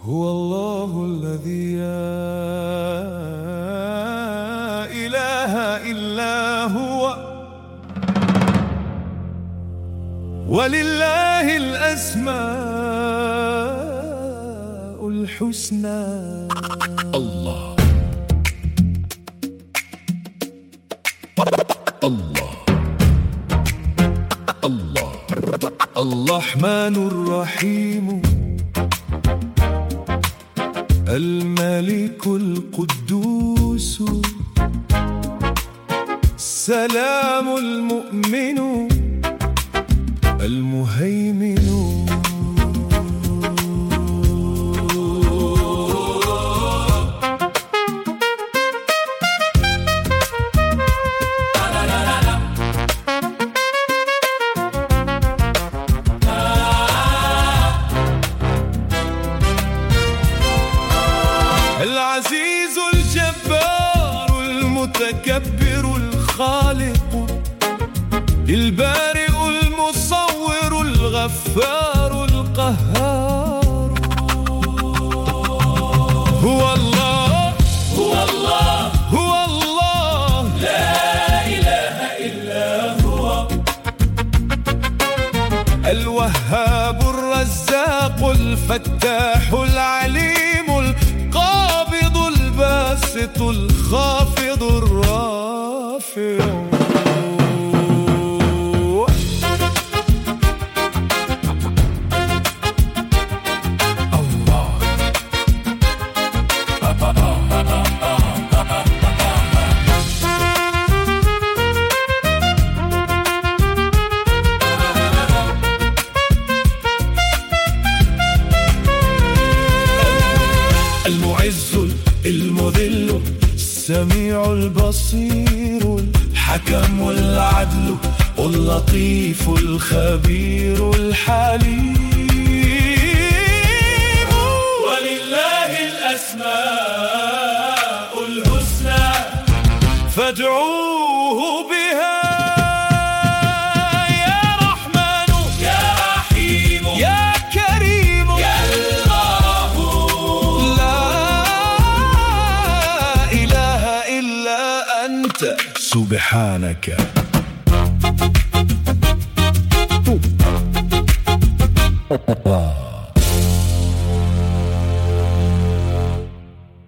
هو الله الذي لا إله إلا هو، ولله الأسماء الحسنى. الله الله الله. الرحمن الرحيم، الملك القدوس، السلام المؤمن المهيمن. العزيز الجبار المتكبر الخالق، البارئ المصور الغفار القهار. هو الله هو الله هو الله، لا إله إلا هو، الوهاب الرزاق الفتاح العليم القابض الباسط الخافض الرافع. المعز المذل السميع البصير، الحكم العدل اللطيف الخبير الحليم. ولله الأسماء الحسنى فادعوه بها، يا رحمن يا رحيم يا كريم يا الله. لا إله إلا أنت سبحانك.